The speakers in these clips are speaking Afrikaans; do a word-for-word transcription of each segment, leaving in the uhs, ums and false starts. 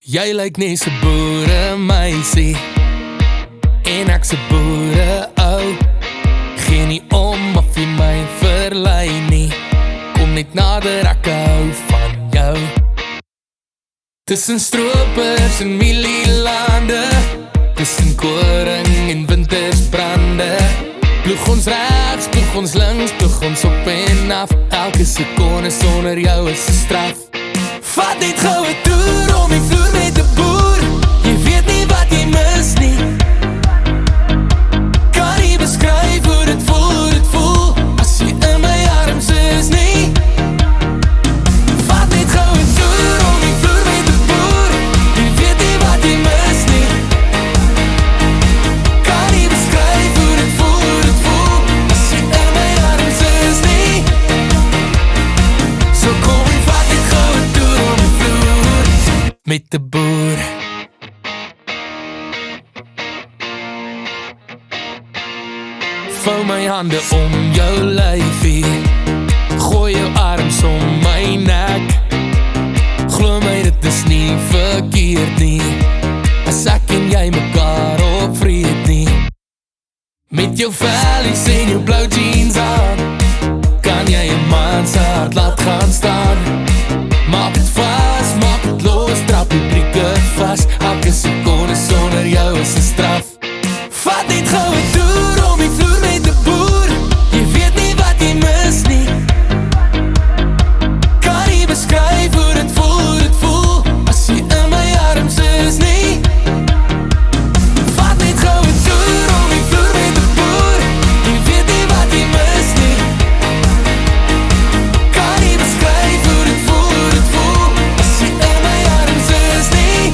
Jy lyk nie so boere meisie en ek se boere ou. Geen nie om of jy my verlei nie. Kom net nader, ek hou van jou. Tussen stroopers en mielielande, tussen koring en wintersbrande, ploeg ons regs, ploeg ons links, ploeg ons op en af. Elke sekonde sonder jou is 'n straf. Vat net gou 'n toer om die vloer met 'n boer. Jy weet nie wat jy mis nie. Kan nie beskryf hoe dit voel, hoe dit voel as jy in my arms is nie. Vat net gou 'n toer om die vloer met 'n boer. Jy weet nie wat jy mis nie. Kan nie beskryf hoe dit voel, hoe dit voel as jy in my arms is nie. So kom en vat net gou 'n toer om die vloer met 'n boer. Vou my hande om jou lyfie, gooi jou arms om my nek. Glo my, dit is nie verkeerd nie, as ek en jy mekaar opvreet nie. Met jou vellies en jou blou jeans aan, kan jy 'n man se hart laat gaan staan. Maak het vas, maak het los, trap die brieke vas. Elke sekonde sonder jou is 'n straf. Vat net gou 'n toer om die vloer met 'n boer. Jy weet nie wat jy mis nie. Kan nie beskryf hoe dit voel, hoe dit voel as jy in my arms is nie. Vat net gou 'n toer om die vloer met 'n boer. Jy weet nie wat jy mis nie. Kan nie beskryf hoe dit voel, hoe dit voel as jy in my arms is nie.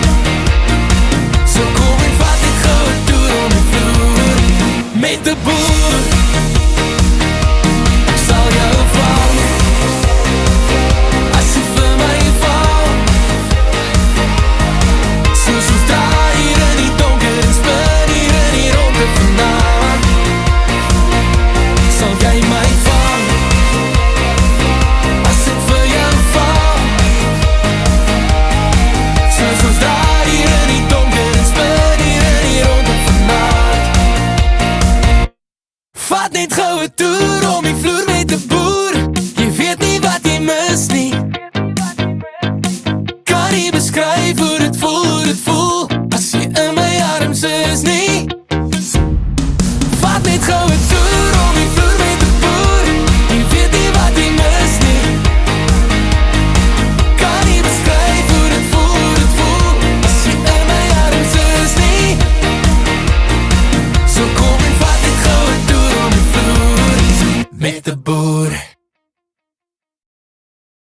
So kom en vat net gou 'n toer om die vloer met 'n boer. Ek sal jou vang as jy vir my val. Soos ons draai hier in die donker en spin hier in die ronde vanaand, sal jy my vang as ek vir jou val. Soos ons draai hier in die donker en spin hier in die ronde vanaand. Vat net gou 'n toer om die vloer